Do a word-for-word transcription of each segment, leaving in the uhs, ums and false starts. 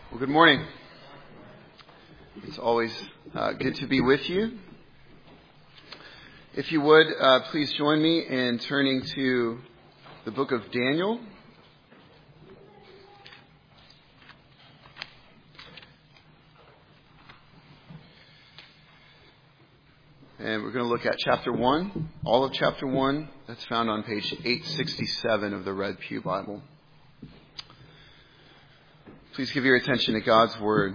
Well, good morning. It's always uh, good to be with you. If you would, uh, please join me in turning to the book of Daniel. And we're going to look at chapter one, all of chapter one. That's found on page eight sixty-seven of the Red Pew Bible. Please give your attention to God's Word.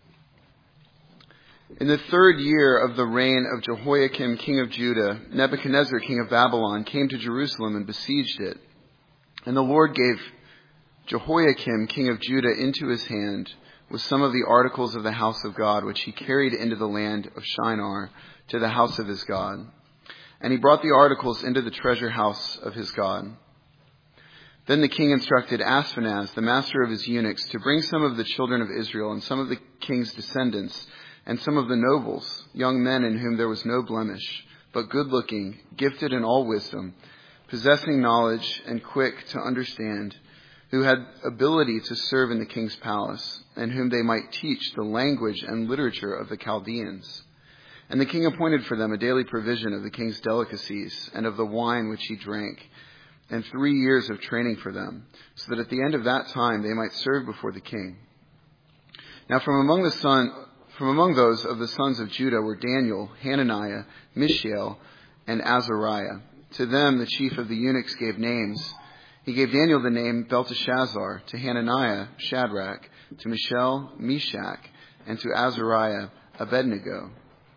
In the third year of the reign of Jehoiakim, king of Judah, Nebuchadnezzar, king of Babylon, came to Jerusalem and besieged it. And the Lord gave Jehoiakim, king of Judah, into his hand with some of the articles of the house of God, which he carried into the land of Shinar to the house of his God. And he brought the articles into the treasure house of his God. Then the king instructed Ashpenaz, the master of his eunuchs, to bring some of the children of Israel and some of the king's descendants and some of the nobles, young men in whom there was no blemish, but good-looking, gifted in all wisdom, possessing knowledge and quick to understand, who had ability to serve in the king's palace, and whom they might teach the language and literature of the Chaldeans. And the king appointed for them a daily provision of the king's delicacies and of the wine which he drank, and three years of training for them, so that at the end of that time they might serve before the king. Now from among the son, from among those of the sons of Judah were Daniel, Hananiah, Mishael, and Azariah. To them the chief of the eunuchs gave names. He gave Daniel the name Belteshazzar, to Hananiah Shadrach, to Mishael Meshach, and to Azariah Abednego.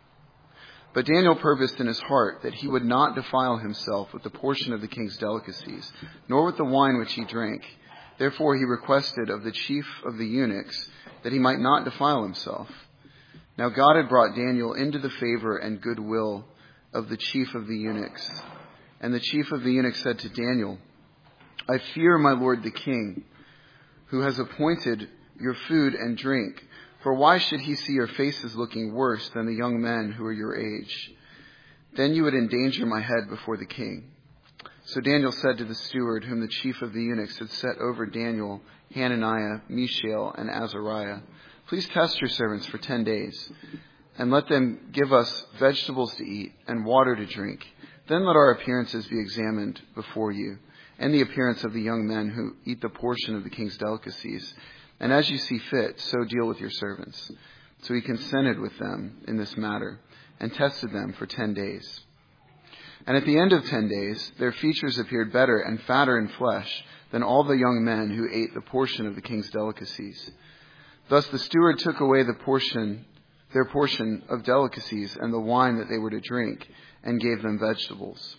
But Daniel purposed in his heart that he would not defile himself with the portion of the king's delicacies, nor with the wine which he drank. Therefore he requested of the chief of the eunuchs that he might not defile himself. Now God had brought Daniel into the favor and goodwill of the chief of the eunuchs. And the chief of the eunuchs said to Daniel, I fear my lord the king, who has appointed your food and drink. For why should he see your faces looking worse than the young men who are your age? Then you would endanger my head before the king. So Daniel said to the steward, whom the chief of the eunuchs had set over Daniel, Hananiah, Mishael, and Azariah, please test your servants for ten days, and let them give us vegetables to eat and water to drink. Then let our appearances be examined before you, and the appearance of the young men who eat the portion of the king's delicacies. And as you see fit, so deal with your servants. So he consented with them in this matter and tested them for ten days. And at the end of ten days, their features appeared better and fatter in flesh than all the young men who ate the portion of the king's delicacies. Thus the steward took away the portion, their portion of delicacies and the wine that they were to drink, and gave them vegetables.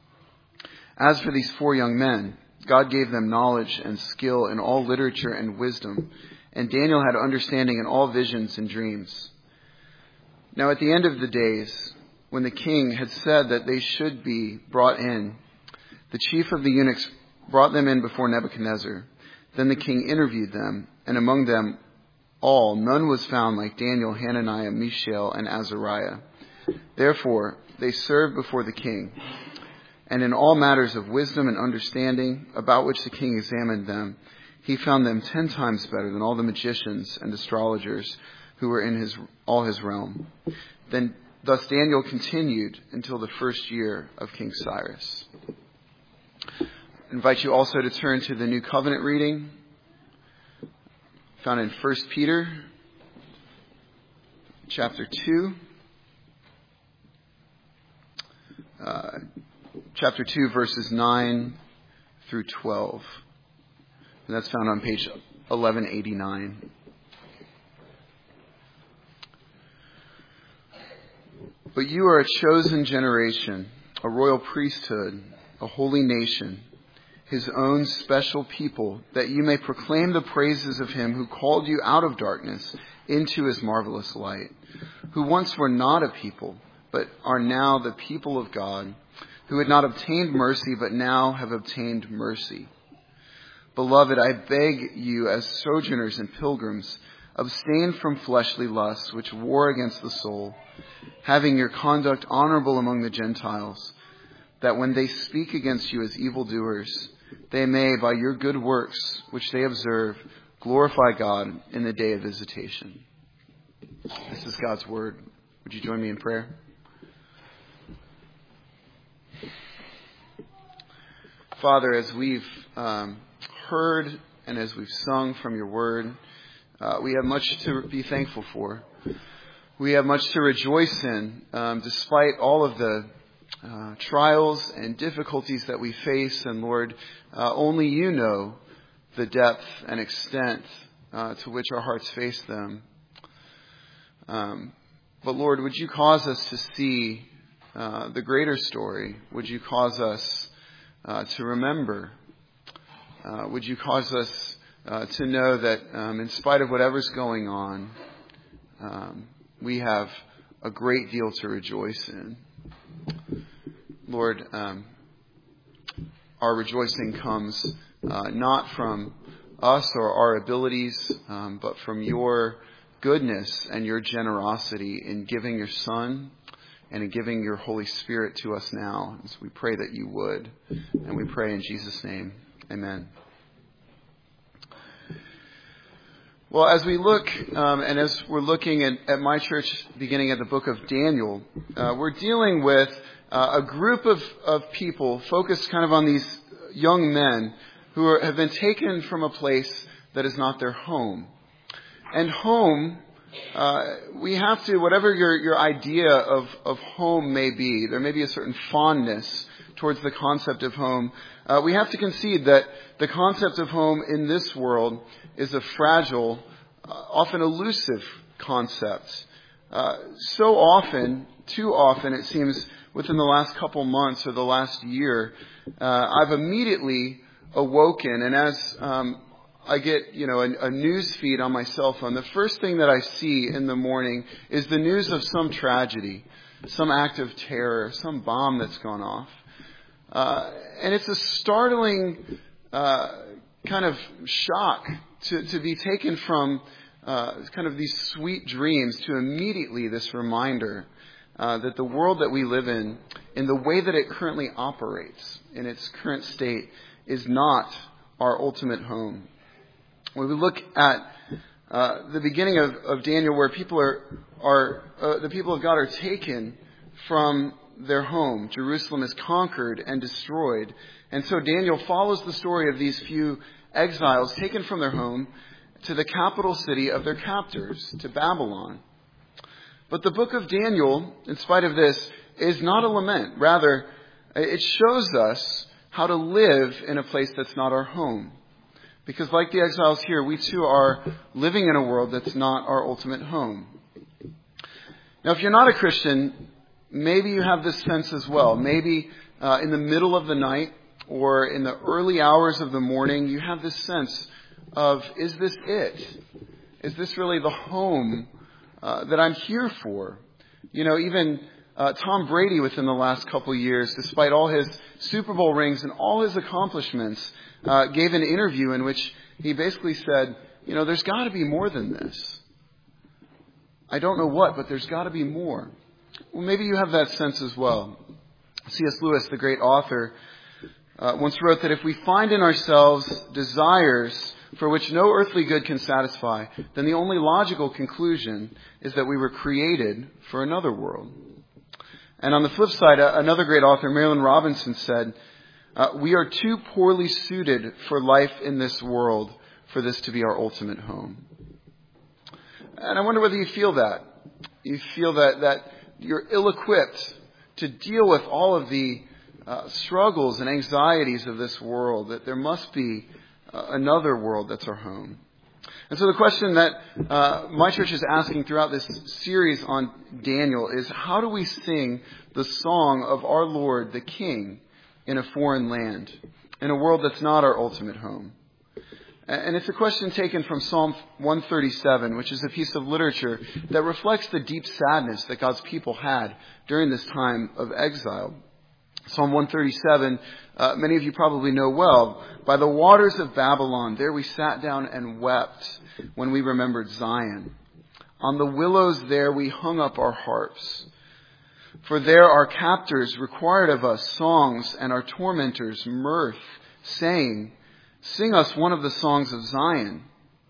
As for these four young men, God gave them knowledge and skill in all literature and wisdom, and Daniel had understanding in all visions and dreams. Now at the end of the days, when the king had said that they should be brought in, the chief of the eunuchs brought them in before Nebuchadnezzar. Then the king interviewed them, and among them all none was found like Daniel, Hananiah, Mishael, and Azariah. Therefore they served before the king. And in all matters of wisdom and understanding, about which the king examined them, he found them ten times better than all the magicians and astrologers who were in his all his realm. Then thus Daniel continued until the first year of King Cyrus. I invite you also to turn to the New Covenant reading, found in First Peter, chapter two. Uh, Chapter two, verses nine through twelve. And that's found on page eleven eighty-nine. But you are a chosen generation, a royal priesthood, a holy nation, his own special people, that you may proclaim the praises of him who called you out of darkness into his marvelous light, who once were not a people, but are now the people of God, who had not obtained mercy, but now have obtained mercy. Beloved, I beg you, as sojourners and pilgrims, abstain from fleshly lusts which war against the soul, having your conduct honorable among the Gentiles, that when they speak against you as evildoers, they may, by your good works which they observe, glorify God in the day of visitation. This is God's word. Would you join me in prayer? Father, as we've um, heard and as we've sung from your word, uh, we have much to be thankful for. We have much to rejoice in, um, despite all of the uh, trials and difficulties that we face. And Lord, uh, only you know the depth and extent uh, to which our hearts face them. Um, but Lord, would you cause us to see uh, the greater story? Would you cause us uh, to remember? Uh, would you cause us uh, to know that um, in spite of whatever's going on, um, we have a great deal to rejoice in. Lord, um, our rejoicing comes uh, not from us or our abilities, um, but from your goodness and your generosity in giving your Son and in giving your Holy Spirit to us now. So we pray that you would. And we pray in Jesus' name. Amen. Well, as we look, um, and as we're looking at, at my church beginning at the book of Daniel, uh, we're dealing with uh, a group of, of people focused kind of on these young men who are, have been taken from a place that is not their home. And home, uh, we have to, whatever your, your idea of, of home may be, there may be a certain fondness towards the concept of home. Uh, we have to concede that the concept of home in this world is a fragile, uh, often elusive concept. Uh, so often, too often, it seems, within the last couple months or the last year, uh, I've immediately awoken, and as um, I get, you know, a, a news feed on my cell phone, the first thing that I see in the morning is the news of some tragedy, some act of terror, some bomb that's gone off. Uh, and it's a startling uh, kind of shock to, to be taken from uh, kind of these sweet dreams to immediately this reminder uh, that the world that we live in, in the way that it currently operates, in its current state, is not our ultimate home. When we look at uh, the beginning of, of Daniel, where people are, are uh, the people of God are taken from their home. Jerusalem is conquered and destroyed. And so Daniel follows the story of these few exiles taken from their home to the capital city of their captors, to Babylon. But the book of Daniel, in spite of this, is not a lament. Rather, it shows us how to live in a place that's not our home. Because like the exiles here, we too are living in a world that's not our ultimate home. Now, if you're not a Christian, maybe you have this sense as well. Maybe uh, in the middle of the night or in the early hours of the morning, you have this sense of, is this it? Is this really the home uh, that I'm here for? You know, even uh, Tom Brady within the last couple of years, despite all his Super Bowl rings and all his accomplishments, uh, gave an interview in which he basically said, you know, there's got to be more than this. I don't know what, but there's got to be more. Well, maybe you have that sense as well. C S Lewis, the great author, uh, once wrote that if we find in ourselves desires for which no earthly good can satisfy, then the only logical conclusion is that we were created for another world. And on the flip side, uh, another great author, Marilyn Robinson, said, uh, we are too poorly suited for life in this world for this to be our ultimate home. And I wonder whether you feel that. You feel that, that you're ill-equipped to deal with all of the uh, struggles and anxieties of this world, that there must be uh, another world that's our home. And so the question that uh, my church is asking throughout this series on Daniel is, how do we sing the song of our Lord, the King, in a foreign land, in a world that's not our ultimate home? And it's a question taken from Psalm one thirty-seven, which is a piece of literature that reflects the deep sadness that God's people had during this time of exile. Psalm one thirty-seven, uh, many of you probably know well. By the waters of Babylon, there we sat down and wept when we remembered Zion. On the willows there we hung up our harps. For there our captors required of us songs and our tormentors mirth, saying, sing us one of the songs of Zion.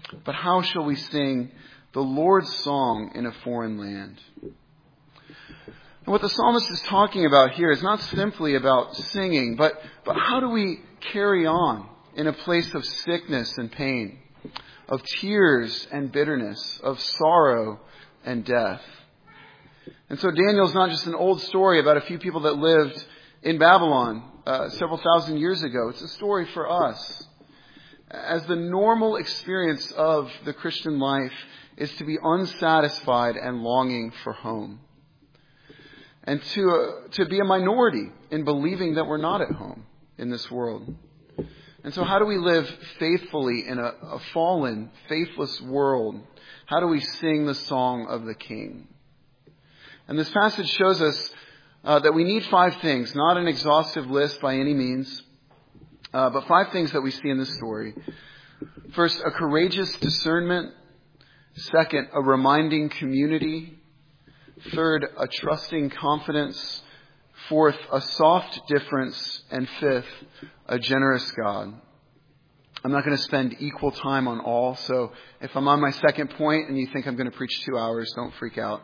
But how shall we sing the Lord's song in a foreign land? And what the psalmist is talking about here is not simply about singing, but, but how do we carry on in a place of sickness and pain, of tears and bitterness, of sorrow and death? And so Daniel's not just an old story about a few people that lived in Babylon uh, several thousand years ago. It's a story for us. As the normal experience of the Christian life is to be unsatisfied and longing for home. And to uh, to be a minority in believing that we're not at home in this world. And so how do we live faithfully in a, a fallen, faithless world? How do we sing the song of the King? And this passage shows us uh, that we need five things, not an exhaustive list by any means, uh, but five things that we see in this story. First, a courageous discernment. Second, a reminding community. Third, a trusting confidence. Fourth, a soft difference. And fifth, a generous God. I'm not going to spend equal time on all, so if I'm on my second point and you think I'm going to preach two hours, don't freak out.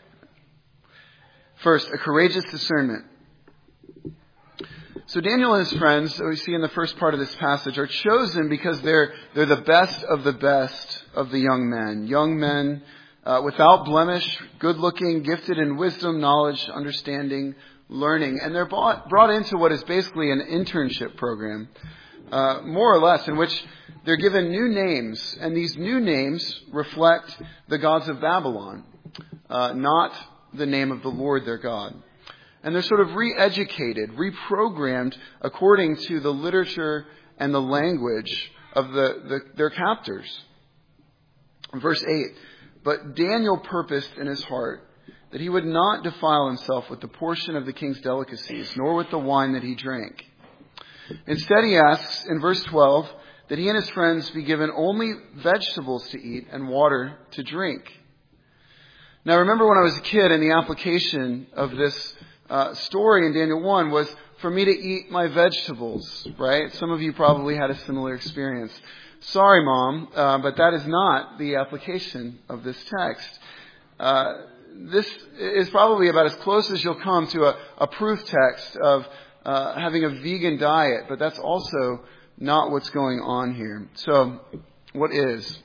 First, a courageous discernment. So Daniel and his friends, that we see in the first part of this passage, are chosen because they're they're the best of the best of the young men. Young men uh, without blemish, good-looking, gifted in wisdom, knowledge, understanding, learning. And they're brought, brought into what is basically an internship program, uh, more or less, in which they're given new names. And these new names reflect the gods of Babylon, uh, not the name of the Lord their God. And they're sort of re-educated, reprogrammed according to the literature and the language of the, the their captors. Verse eight, but Daniel purposed in his heart that he would not defile himself with the portion of the king's delicacies, nor with the wine that he drank. Instead, he asks in verse twelve that he and his friends be given only vegetables to eat and water to drink. Now, remember when I was a kid, and the application of this uh, story in Daniel one was for me to eat my vegetables, right? Some of you probably had a similar experience. Sorry, Mom, uh, but that is not the application of this text. Uh, this is probably about as close as you'll come to a, a proof text of uh, having a vegan diet, but that's also not what's going on here. So, what is?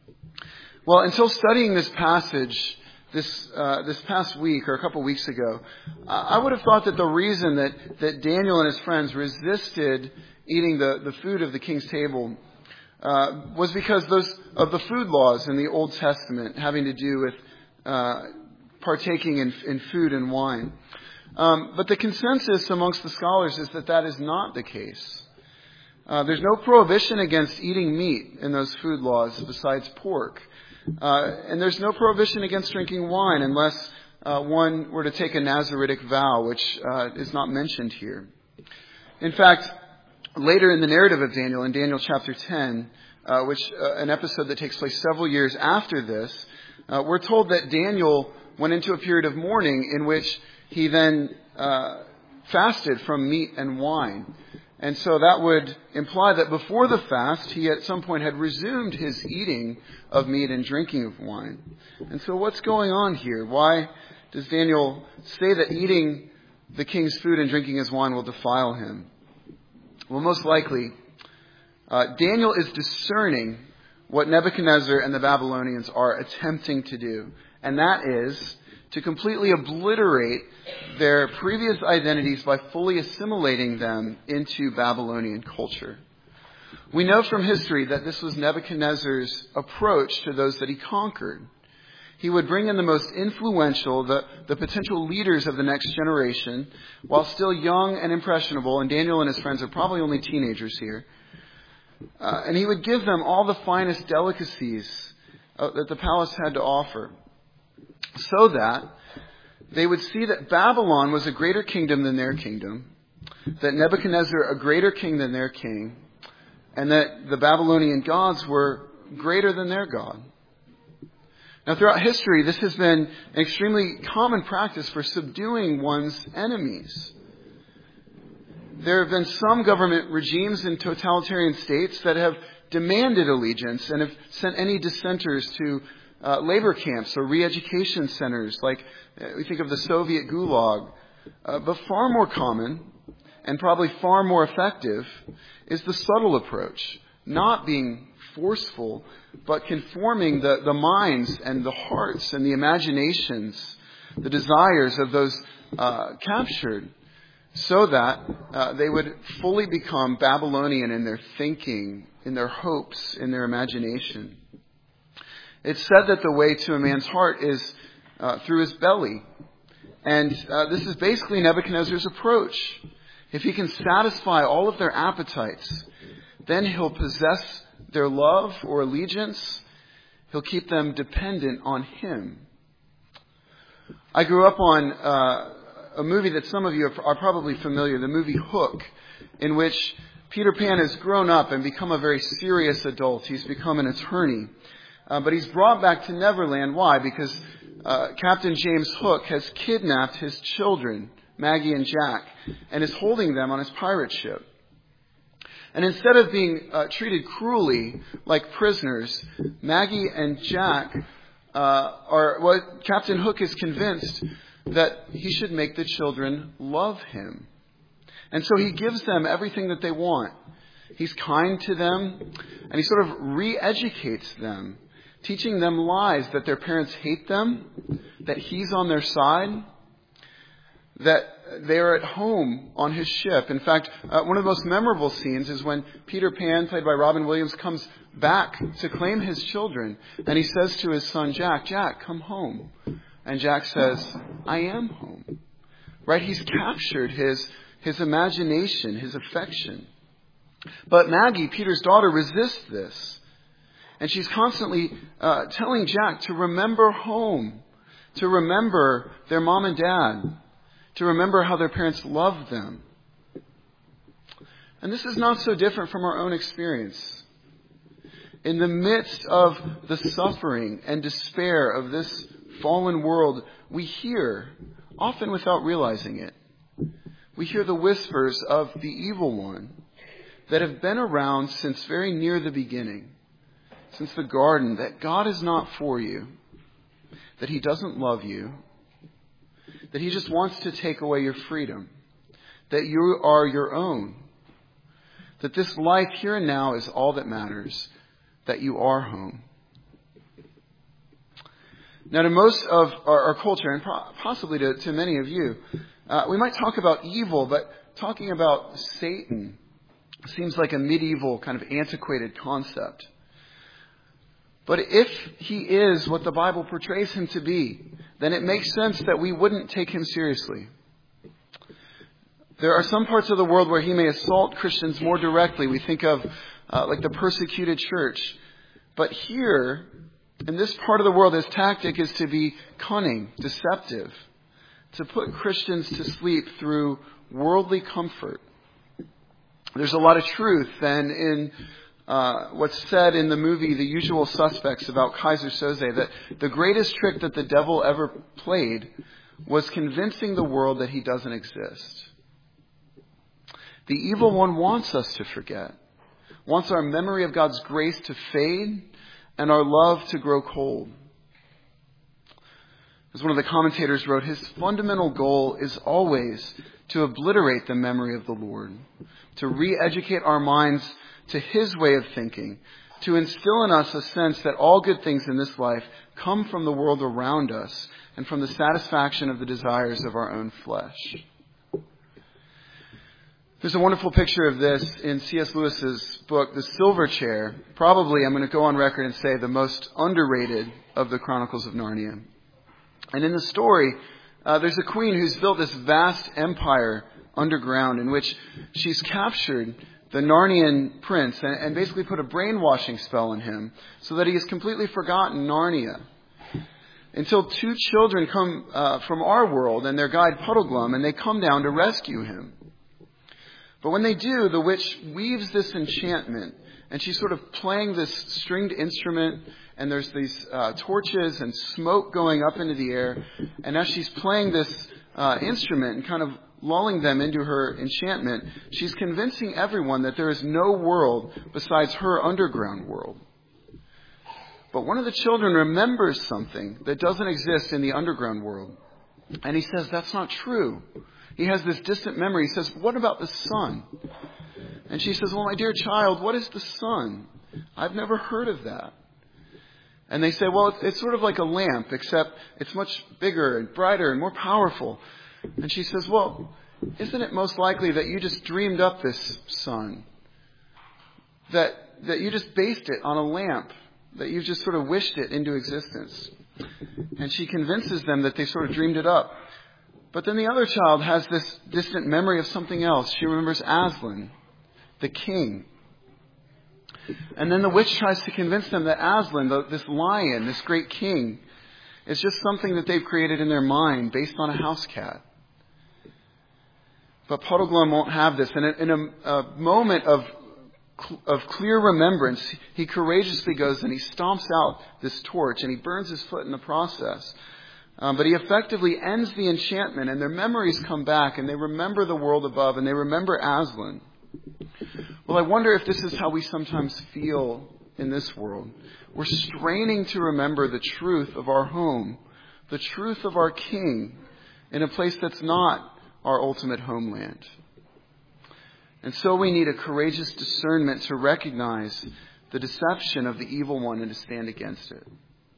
Well, until studying this passage this uh, this past week or a couple weeks ago, I would have thought that the reason that, that Daniel and his friends resisted eating the, the food of the king's table uh, was because those of the food laws in the Old Testament having to do with uh, partaking in, in food and wine. Um, but the consensus amongst the scholars is that that is not the case. Uh, there's no prohibition against eating meat in those food laws besides pork. Uh, and there's no prohibition against drinking wine unless uh, one were to take a Nazaritic vow, which uh, is not mentioned here. In fact, later in the narrative of Daniel, in Daniel chapter ten, uh, which uh, an episode that takes place several years after this, uh, we're told that Daniel went into a period of mourning in which he then uh, fasted from meat and wine. And so that would imply that before the fast, he at some point had resumed his eating of meat and drinking of wine. And so what's going on here? Why does Daniel say that eating the king's food and drinking his wine will defile him? Well, most likely, uh, Daniel is discerning what Nebuchadnezzar and the Babylonians are attempting to do. And that is to completely obliterate their previous identities by fully assimilating them into Babylonian culture. We know from history that this was Nebuchadnezzar's approach to those that he conquered. He would bring in the most influential, the, the potential leaders of the next generation, while still young and impressionable, and Daniel and his friends are probably only teenagers here. Uh, and he would give them all the finest delicacies uh, that the palace had to offer, so that they would see that Babylon was a greater kingdom than their kingdom, that Nebuchadnezzar a greater king than their king, and that the Babylonian gods were greater than their God. Now, throughout history, this has been an extremely common practice for subduing one's enemies. There have been some government regimes in totalitarian states that have demanded allegiance and have sent any dissenters to uh, labor camps or re-education centers, like uh, we think of the Soviet Gulag. Uh, but far more common, and probably far more effective, is the subtle approach. Not being forceful, but conforming the, the minds and the hearts and the imaginations, the desires of those uh, captured, so that uh, they would fully become Babylonian in their thinking, in their hopes, in their imagination. It's said that the way to a man's heart is uh, through his belly. And uh, this is basically Nebuchadnezzar's approach. If he can satisfy all of their appetites, then he'll possess their love or allegiance. He'll keep them dependent on him. I grew up on uh, a movie that some of you are probably familiar, the movie Hook, in which Peter Pan has grown up and become a very serious adult. He's become an attorney. Uh, but he's brought back to Neverland. Why? Because uh, Captain James Hook has kidnapped his children, Maggie and Jack, and is holding them on his pirate ship. And instead of being uh, treated cruelly like prisoners, Maggie and Jack uh, are, well, Captain Hook is convinced that he should make the children love him. And so he gives them everything that they want. He's kind to them, and he sort of re-educates them, teaching them lies that their parents hate them, that he's on their side, that they are at home on his ship. In fact, uh, one of the most memorable scenes is when Peter Pan, played by Robin Williams, comes back to claim his children. And he says to his son, Jack, Jack, come home. And Jack says, I am home. Right? He's captured his, his imagination, his affection. But Maggie, Peter's daughter, resists this. And she's constantly uh, telling Jack to remember home, to remember their mom and dad, to remember how their parents loved them. And this is not so different from our own experience. In the midst of the suffering and despair of this fallen world, we hear, often without realizing it, we hear the whispers of the evil one that have been around since very near the beginning, since the garden, that God is not for you, that he doesn't love you, that he just wants to take away your freedom, that you are your own, that this life here and now is all that matters, that you are home. Now, to most of our, our culture, and possibly to, to many of you, uh, we might talk about evil, but talking about Satan seems like a medieval kind of antiquated concept. But if he is what the Bible portrays him to be, then it makes sense that we wouldn't take him seriously. There are some parts of the world where he may assault Christians more directly. We think of uh, like the persecuted church. But here, in this part of the world, his tactic is to be cunning, deceptive, to put Christians to sleep through worldly comfort. There's a lot of truth then in uh, what's said in the movie The Usual Suspects about Kaiser Soze, that the greatest trick that the devil ever played was convincing the world that he doesn't exist. The evil one wants us to forget, wants our memory of God's grace to fade and our love to grow cold. As one of the commentators wrote, his fundamental goal is always to obliterate the memory of the Lord, to re-educate our minds to his way of thinking, to instill in us a sense that all good things in this life come from the world around us and from the satisfaction of the desires of our own flesh. There's a wonderful picture of this in C S Lewis's book, The Silver Chair. Probably, I'm going to go on record and say, the most underrated of the Chronicles of Narnia. And in the story, uh, there's a queen who's built this vast empire underground in which she's captured the Narnian prince and, and basically put a brainwashing spell on him so that he has completely forgotten Narnia. Until two children come uh, from our world and their guide Puddleglum, and they come down to rescue him. But when they do, the witch weaves this enchantment, and she's sort of playing this stringed instrument, and there's these uh, torches and smoke going up into the air. And as she's playing this uh, instrument and kind of lulling them into her enchantment, she's convincing everyone that there is no world besides her underground world. But one of the children remembers something that doesn't exist in the underground world. And he says, that's not true. He has this distant memory. He says, what about the sun? And she says, well, my dear child, what is the sun? I've never heard of that. And they say, well, it's, it's sort of like a lamp, except it's much bigger and brighter and more powerful. And she says, well, isn't it most likely that you just dreamed up this sun? That, that you just based it on a lamp? That you've just sort of wished it into existence? And she convinces them that they sort of dreamed it up. But then the other child has this distant memory of something else. She remembers Aslan, the king. And then the witch tries to convince them that Aslan, the, this lion, this great king, is just something that they've created in their mind based on a house cat. But Puddleglum won't have this. And in a, a moment of of clear remembrance, he courageously goes and he stomps out this torch and he burns his foot in the process. Um, but he effectively ends the enchantment, and their memories come back and they remember the world above and they remember Aslan. Well, I wonder if this is how we sometimes feel in this world. We're straining to remember the truth of our home, the truth of our King, in a place that's not our ultimate homeland. And so we need a courageous discernment to recognize the deception of the evil one and to stand against it.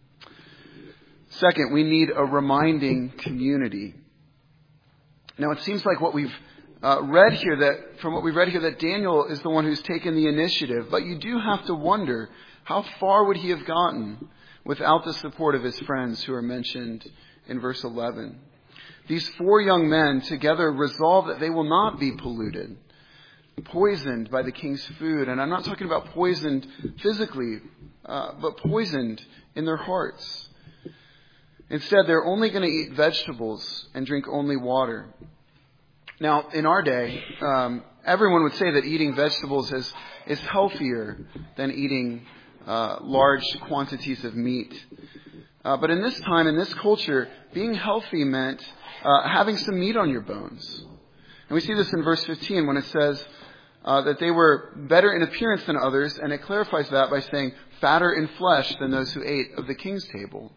Second, we need a reminding community. Now, it seems like what we've uh, read here, that from what we've read here, that Daniel is the one who's taken the initiative. But you do have to wonder, how far would he have gotten without the support of his friends who are mentioned in verse eleven? These four young men together resolve that they will not be polluted, poisoned by the king's food. And I'm not talking about poisoned physically, uh, but poisoned in their hearts. Instead, they're only going to eat vegetables and drink only water. Now, in our day, um, everyone would say that eating vegetables is, is healthier than eating uh, large quantities of meat. Uh, but in this time, in this culture, being healthy meant uh, having some meat on your bones. And we see this in verse fifteen when it says uh, that they were better in appearance than others, and it clarifies that by saying fatter in flesh than those who ate of the king's table.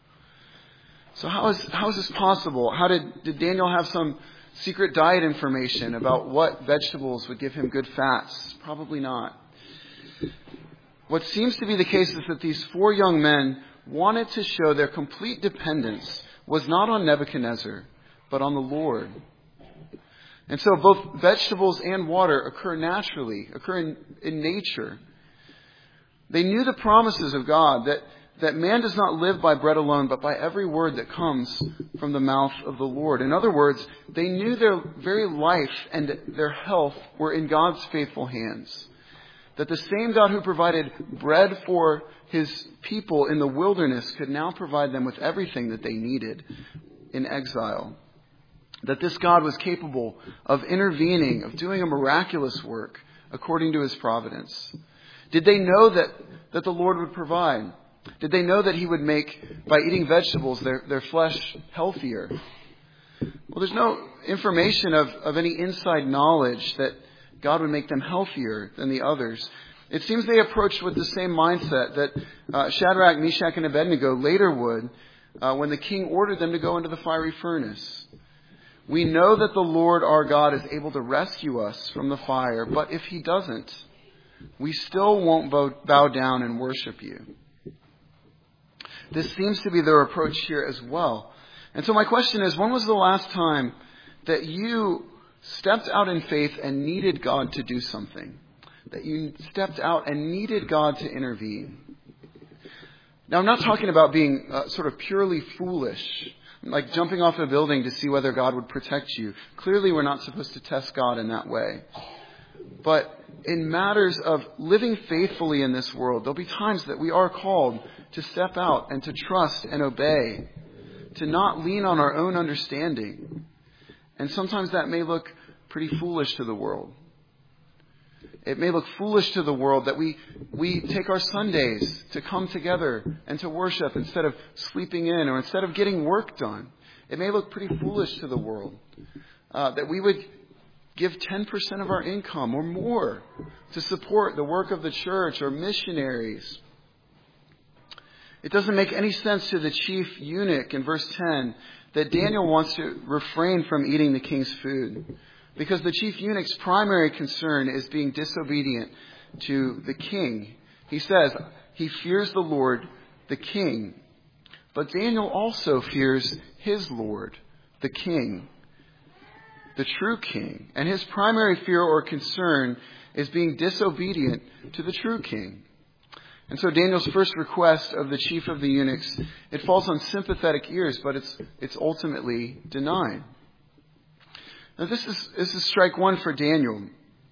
So how is how is this possible? How did, did Daniel have some secret diet information about what vegetables would give him good fats? Probably not. What seems to be the case is that these four young men wanted to show their complete dependence was not on Nebuchadnezzar, but on the Lord. And so both vegetables and water occur naturally, occur in, in nature. They knew the promises of God, that, that man does not live by bread alone, but by every word that comes from the mouth of the Lord. In other words, they knew their very life and their health were in God's faithful hands. That the same God who provided bread for his people in the wilderness could now provide them with everything that they needed in exile. That this God was capable of intervening, of doing a miraculous work according to his providence. Did they know that, that the Lord would provide? Did they know that he would make, by eating vegetables, their, their flesh healthier? Well, there's no information of, of any inside knowledge that God would make them healthier than the others. It seems they approached with the same mindset that uh, Shadrach, Meshach, and Abednego later would uh, when the king ordered them to go into the fiery furnace. We know that the Lord our God is able to rescue us from the fire, but if he doesn't, we still won't bow, bow down and worship you. This seems to be their approach here as well. And so my question is, when was the last time that you stepped out in faith and needed God to do something? That you stepped out and needed God to intervene? Now, I'm not talking about being uh, sort of purely foolish, like jumping off a building to see whether God would protect you. Clearly, we're not supposed to test God in that way. But in matters of living faithfully in this world, there'll be times that we are called to step out and to trust and obey, to not lean on our own understanding. And sometimes that may look pretty foolish to the world. It may look foolish to the world that we, we take our Sundays to come together and to worship instead of sleeping in or instead of getting work done. It may look pretty foolish to the world uh, that we would give ten percent of our income or more to support the work of the church or missionaries. It doesn't make any sense to the chief eunuch in verse ten that Daniel wants to refrain from eating the king's food, because the chief eunuch's primary concern is being disobedient to the king. He says he fears the Lord, the king. But Daniel also fears his Lord, the king, the true king. And his primary fear or concern is being disobedient to the true king. And so Daniel's first request of the chief of the eunuchs, it falls on sympathetic ears, but it's it's ultimately denied. Now this is this is strike one for Daniel.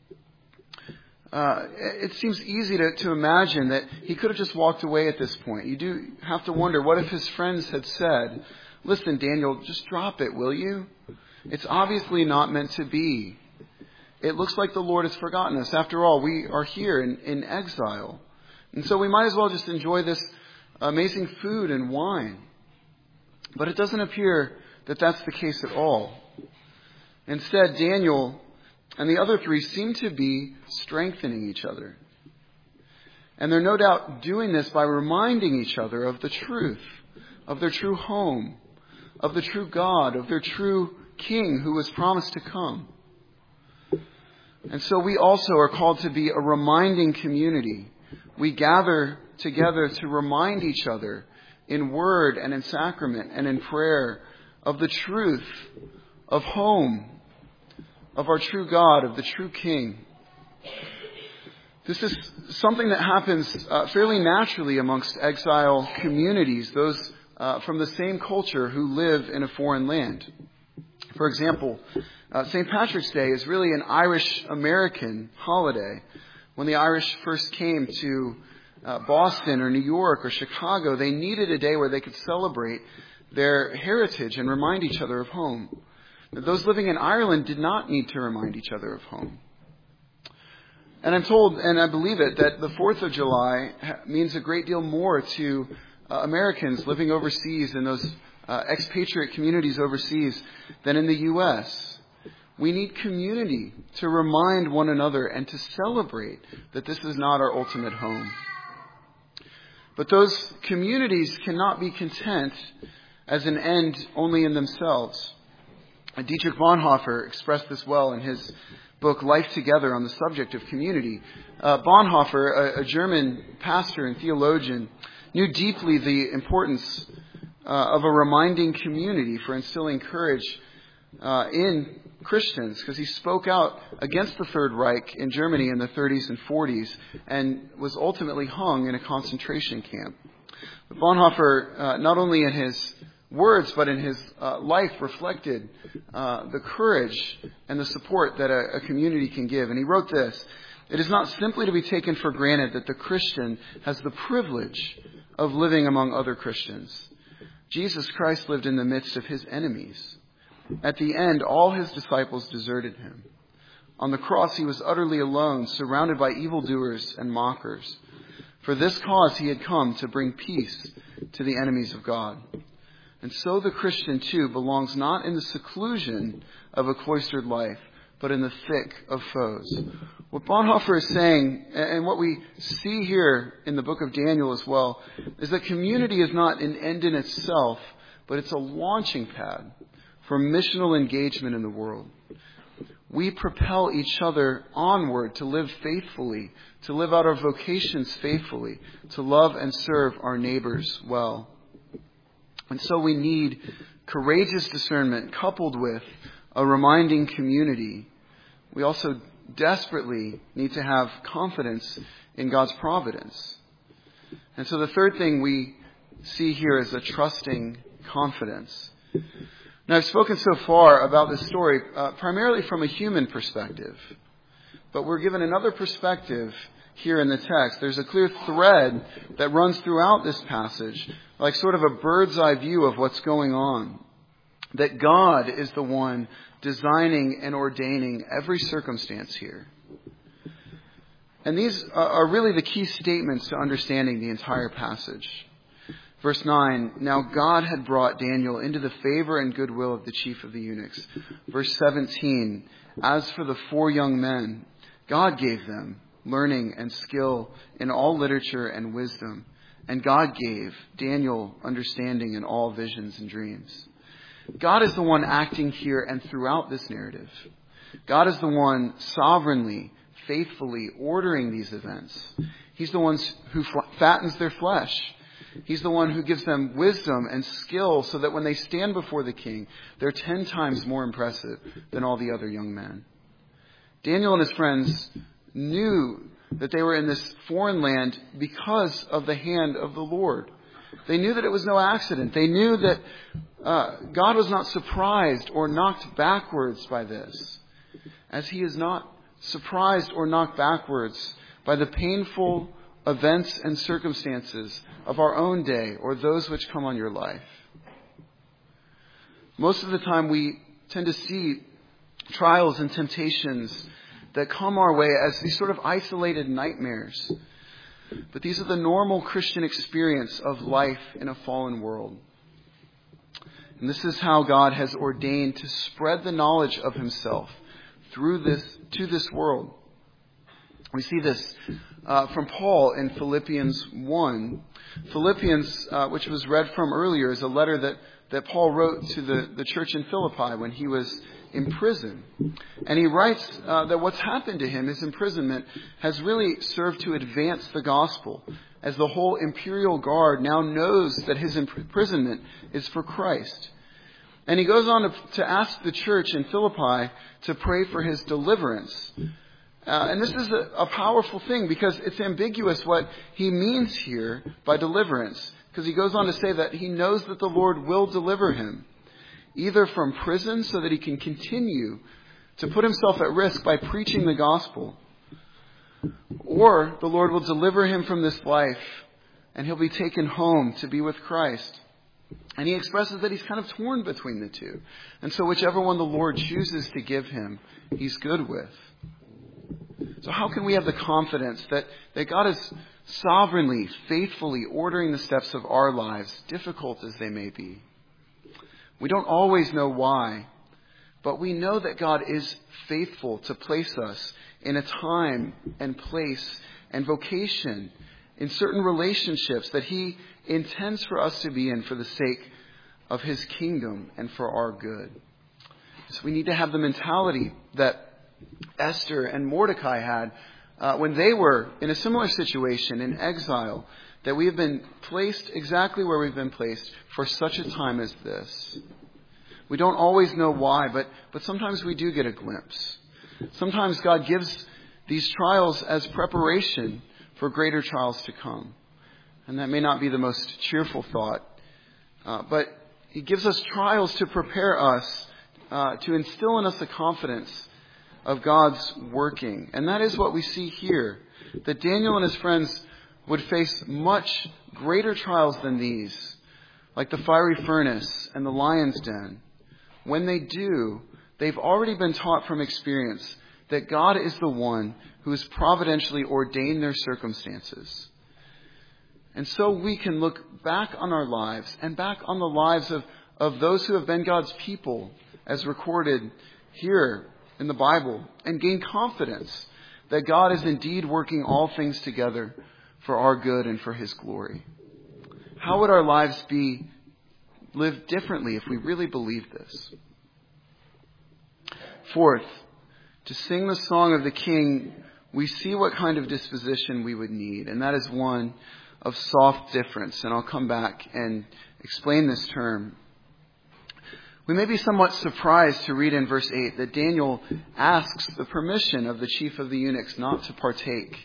Uh, it seems easy to, to imagine that he could have just walked away at this point. You do have to wonder, what if his friends had said, "Listen, Daniel, just drop it, will you? It's obviously not meant to be. It looks like the Lord has forgotten us. After all, we are here in, in exile. And so we might as well just enjoy this amazing food and wine." But it doesn't appear that that's the case at all. Instead, Daniel and the other three seem to be strengthening each other. And they're no doubt doing this by reminding each other of the truth, of their true home, of the true God, of their true King who was promised to come. And so we also are called to be a reminding community. We gather together to remind each other in word and in sacrament and in prayer of the truth, of home, of our true God, of the true King. This is something that happens uh, fairly naturally amongst exile communities, those uh, from the same culture who live in a foreign land. For example, uh, Saint Patrick's Day is really an Irish-American holiday. When the Irish first came to uh, Boston or New York or Chicago, they needed a day where they could celebrate their heritage and remind each other of home. Those living in Ireland did not need to remind each other of home. And I'm told, and I believe it, that the fourth of July means a great deal more to uh, Americans living overseas in those uh, expatriate communities overseas than in the U S. We need community to remind one another and to celebrate that this is not our ultimate home. But those communities cannot be content as an end only in themselves. Dietrich Bonhoeffer expressed this well in his book, Life Together, on the subject of community. Uh, Bonhoeffer, a, a German pastor and theologian, knew deeply the importance uh, of a reminding community for instilling courage uh, in Christians, because he spoke out against the Third Reich in Germany in the thirties and forties and was ultimately hung in a concentration camp. But Bonhoeffer, uh, not only in his words, but in his uh, life, reflected uh, the courage and the support that a, a community can give. And he wrote this: "It is not simply to be taken for granted that the Christian has the privilege of living among other Christians. Jesus Christ lived in the midst of his enemies. At the end, all his disciples deserted him. On the cross, he was utterly alone, surrounded by evildoers and mockers. For this cause he had come, to bring peace to the enemies of God. And so the Christian, too, belongs not in the seclusion of a cloistered life, but in the thick of foes." What Bonhoeffer is saying, and what we see here in the book of Daniel as well, is that community is not an end in itself, but it's a launching pad for missional engagement in the world. We propel each other onward to live faithfully, to live out our vocations faithfully, to love and serve our neighbors well. And so we need courageous discernment coupled with a reminding community. We also desperately need to have confidence in God's providence. And so the third thing we see here is a trusting confidence. Now, I've spoken so far about this story uh, primarily from a human perspective, but we're given another perspective here in the text. There's a clear thread that runs throughout this passage, like sort of a bird's eye view of what's going on. That God is the one designing and ordaining every circumstance here. And these are really the key statements to understanding the entire passage. Verse nine, now God had brought Daniel into the favor and goodwill of the chief of the eunuchs. Verse seventeen, as for the four young men, God gave them learning and skill in all literature and wisdom. And God gave Daniel understanding in all visions and dreams. God is the one acting here and throughout this narrative. God is the one sovereignly, faithfully ordering these events. He's the one who fattens their flesh. He's the one who gives them wisdom and skill so that when they stand before the king, they're ten times more impressive than all the other young men. Daniel and his friends knew that they were in this foreign land because of the hand of the Lord. They knew that it was no accident. They knew that uh, God was not surprised or knocked backwards by this, as he is not surprised or knocked backwards by the painful events and circumstances of our own day or those which come on your life. Most of the time we tend to see trials and temptations that come our way as these sort of isolated nightmares. But these are the normal Christian experience of life in a fallen world. And this is how God has ordained to spread the knowledge of himself through this, to this world. We see this uh, from Paul in Philippians one. Philippians, uh, which was read from earlier, is a letter that, that Paul wrote to the, the church in Philippi when he was in prison. And he writes uh, that what's happened to him, his imprisonment, has really served to advance the gospel, as the whole imperial guard now knows that his imprisonment is for Christ. And he goes on to, to ask the church in Philippi to pray for his deliverance. Uh, and this is a, a powerful thing because it's ambiguous what he means here by deliverance. Because he goes on to say that he knows that the Lord will deliver him, either from prison so that he can continue to put himself at risk by preaching the gospel, or the Lord will deliver him from this life and he'll be taken home to be with Christ. And he expresses that he's kind of torn between the two. And so whichever one the Lord chooses to give him, he's good with. So how can we have the confidence that, that God is sovereignly, faithfully ordering the steps of our lives, difficult as they may be? We don't always know why, but we know that God is faithful to place us in a time and place and vocation, in certain relationships that he intends for us to be in for the sake of his kingdom and for our good. So we need to have the mentality that Esther and Mordecai had uh, when they were in a similar situation in exile, that we have been placed exactly where we've been placed for such a time as this. We don't always know why, but, but sometimes we do get a glimpse. Sometimes God gives these trials as preparation for greater trials to come. And that may not be the most cheerful thought, uh, but he gives us trials to prepare us, uh, to instill in us the confidence of God's working. And that is what we see here, that Daniel and his friends would face much greater trials than these, like the fiery furnace and the lion's den. When they do, they've already been taught from experience that God is the one who has providentially ordained their circumstances. And so we can look back on our lives and back on the lives of, of those who have been God's people, as recorded here in the Bible, and gain confidence that God is indeed working all things together for our good and for his glory. How would our lives be lived differently if we really believed this? Fourth, to sing the song of the King, we see what kind of disposition we would need, and that is one of soft difference. And I'll come back and explain this term. We may be somewhat surprised to read in verse eight that Daniel asks the permission of the chief of the eunuchs not to partake.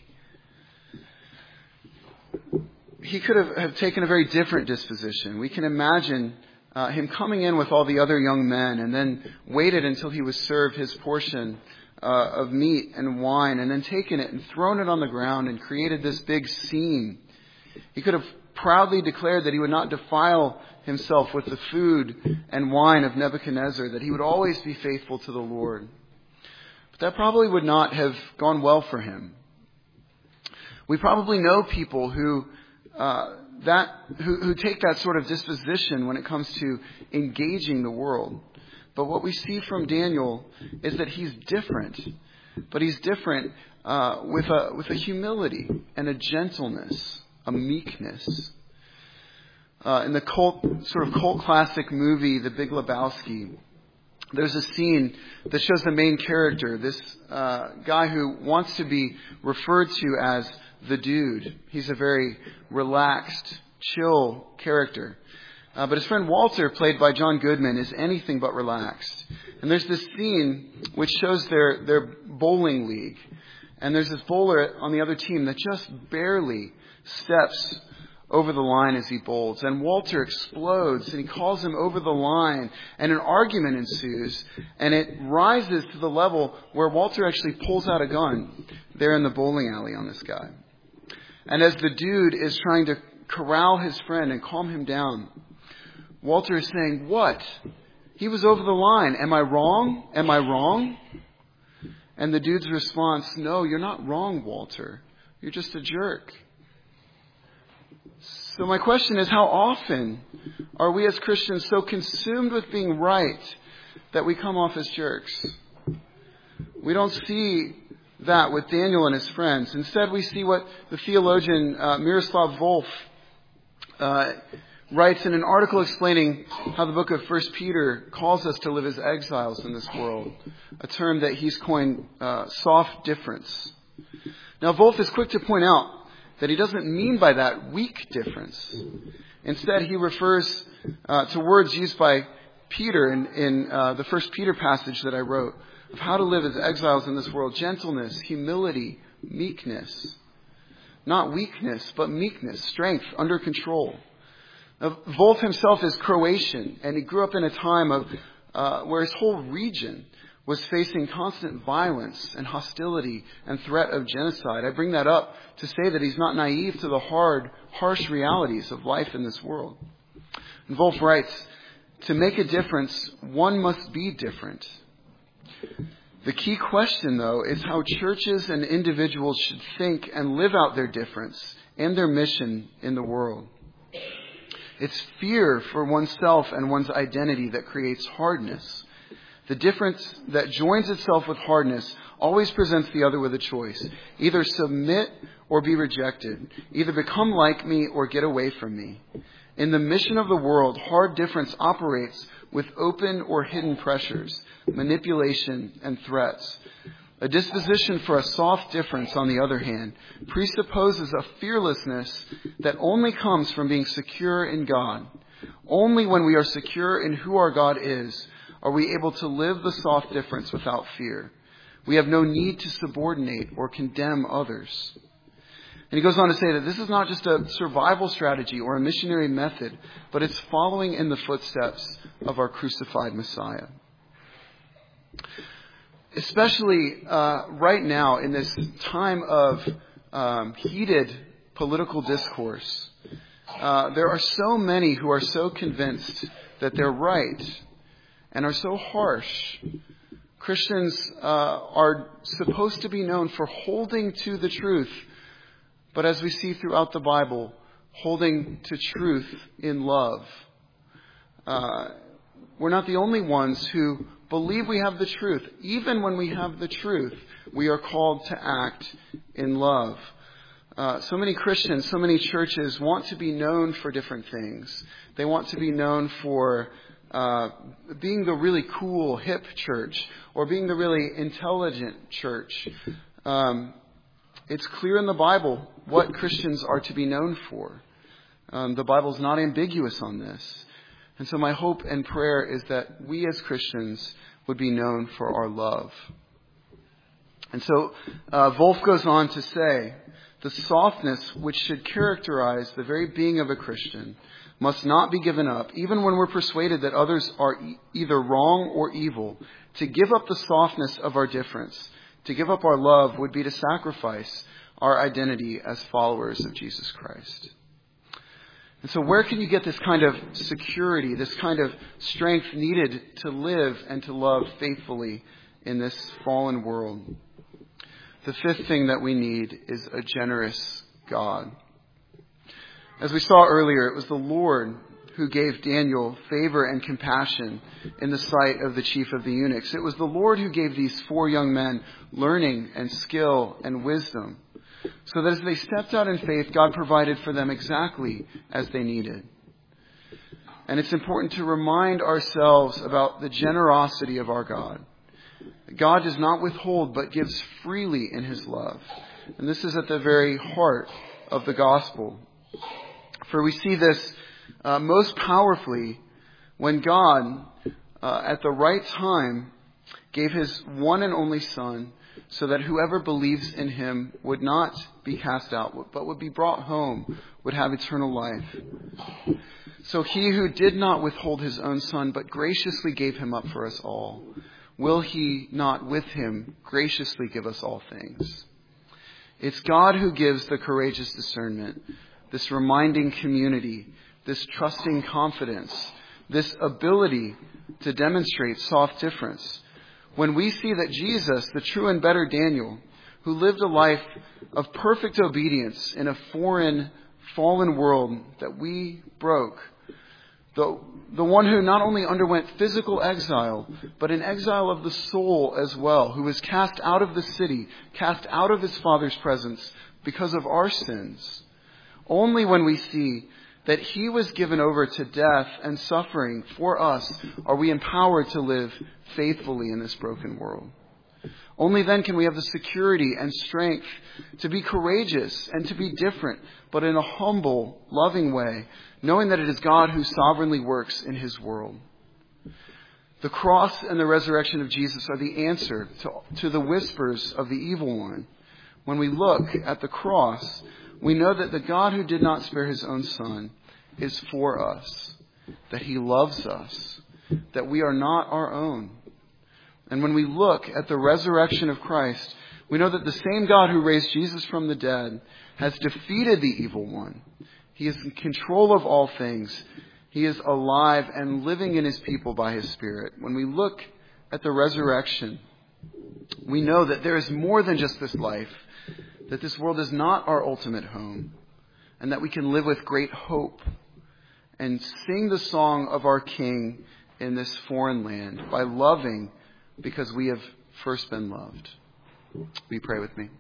He could have, have taken a very different disposition. We can imagine uh, him coming in with all the other young men and then waited until he was served his portion uh, of meat and wine, and then taken it and thrown it on the ground and created this big scene. He could have proudly declared that he would not defile himself with the food and wine of Nebuchadnezzar, that he would always be faithful to the Lord. But that probably would not have gone well for him. We probably know people who uh, that who, who take that sort of disposition when it comes to engaging the world. But what we see from Daniel is that he's different. But he's different uh, with a with a humility and a gentleness, a meekness. Uh, in the cult sort of cult classic movie, The Big Lebowski, there's a scene that shows the main character, this uh, guy who wants to be referred to as the dude. He's a very relaxed, chill character. Uh, but his friend Walter, played by John Goodman, is anything but relaxed. And there's this scene which shows their, their bowling league. And there's this bowler on the other team that just barely steps over the line as he bowls. And Walter explodes and he calls him over the line. And an argument ensues. And it rises to the level where Walter actually pulls out a gun there in the bowling alley on this guy. And as the dude is trying to corral his friend and calm him down, Walter is saying, "What? He was over the line. Am I wrong? Am I wrong?" And the dude's response, "No, you're not wrong, Walter. You're just a jerk." So my question is, how often are we as Christians so consumed with being right that we come off as jerks? We don't see that with Daniel and his friends. Instead, we see what the theologian uh, Miroslav Volf uh, writes in an article explaining how the book of First Peter calls us to live as exiles in this world, a term that he's coined uh, soft difference. Now, Volf is quick to point out that he doesn't mean by that weak difference. Instead, he refers uh, to words used by Peter in, in uh, the First Peter passage that I wrote of how to live as exiles in this world: gentleness, humility, meekness. Not weakness, but meekness, strength, under control. Now, Volf himself is Croatian, and he grew up in a time of uh, where his whole region was facing constant violence and hostility and threat of genocide. I bring that up to say that he's not naive to the hard, harsh realities of life in this world. And Volf writes, "To make a difference, one must be different. The key question, though, is how churches and individuals should think and live out their difference and their mission in the world. It's fear for oneself and one's identity that creates hardness. The difference that joins itself with hardness always presents the other with a choice. Either submit or be rejected. Either become like me or get away from me. In the mission of the world, hard difference operates with open or hidden pressures, manipulation, and threats. A disposition for a soft difference, on the other hand, presupposes a fearlessness that only comes from being secure in God. Only when we are secure in who our God is are we able to live the soft difference without fear. We have no need to subordinate or condemn others." And he goes on to say that this is not just a survival strategy or a missionary method, but it's following in the footsteps of our crucified Messiah. Especially uh, right now in this time of um, heated political discourse, uh, there are so many who are so convinced that they're right and are so harsh. Christians uh, are supposed to be known for holding to the truth, but as we see throughout the Bible, holding to truth in love. Uh, we're not the only ones who believe we have the truth. Even when we have the truth, we are called to act in love. Uh, so many Christians, so many churches want to be known for different things. They want to be known for uh, being the really cool, hip church, or being the really intelligent church. Um, it's clear in the Bible what Christians are to be known for. Um, the Bible's not ambiguous on this. And so my hope and prayer is that we as Christians would be known for our love. And so uh, Volf goes on to say, the softness which should characterize the very being of a Christian must not be given up, even when we're persuaded that others are e- either wrong or evil. To give up the softness of our difference, to give up our love, would be to sacrifice our identity as followers of Jesus Christ. And so where can you get this kind of security, this kind of strength needed to live and to love faithfully in this fallen world? The fifth thing that we need is a generous God. As we saw earlier, it was the Lord who gave Daniel favor and compassion in the sight of the chief of the eunuchs. It was the Lord who gave these four young men learning and skill and wisdom, so that as they stepped out in faith, God provided for them exactly as they needed. And it's important to remind ourselves about the generosity of our God. God does not withhold, but gives freely in his love. And this is at the very heart of the gospel. For we see this uh, most powerfully when God, uh, at the right time, gave his one and only Son, so that whoever believes in him would not be cast out, but would be brought home, would have eternal life. So he who did not withhold his own Son, but graciously gave him up for us all, will he not with him graciously give us all things? It's God who gives the courageous discernment, this reminding community, this trusting confidence, this ability to demonstrate soft difference. When we see that Jesus, the true and better Daniel, who lived a life of perfect obedience in a foreign, fallen world that we broke, the, the one who not only underwent physical exile, but an exile of the soul as well, who was cast out of the city, cast out of his Father's presence because of our sins. Only when we see that he was given over to death and suffering for us are we empowered to live faithfully in this broken world. Only then can we have the security and strength to be courageous and to be different, but in a humble, loving way, knowing that it is God who sovereignly works in his world. The cross and the resurrection of Jesus are the answer to, to the whispers of the evil one. When we look at the cross, we know that the God who did not spare his own Son is for us, that he loves us, that we are not our own. And when we look at the resurrection of Christ, we know that the same God who raised Jesus from the dead has defeated the evil one. He is in control of all things. He is alive and living in his people by his Spirit. When we look at the resurrection, we know that there is more than just this life, that this world is not our ultimate home, and that we can live with great hope and sing the song of our King in this foreign land by loving because we have first been loved. Will you pray with me?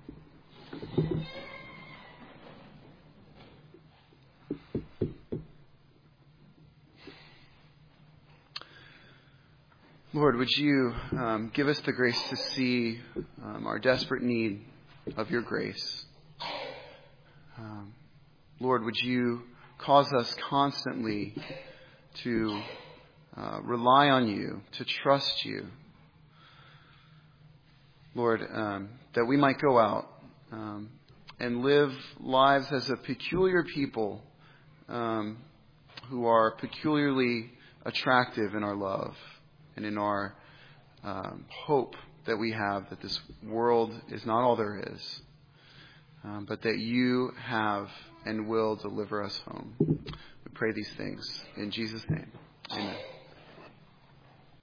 Lord, would you um, give us the grace to see um, our desperate need of your grace. Um, Lord, would you cause us constantly to uh, rely on you, to trust you. Lord, um, that we might go out um, and live lives as a peculiar people um, who are peculiarly attractive in our love and in our um, hope that we have that this world is not all there is, um, but that you have and will deliver us home. We pray these things in Jesus' name. Amen.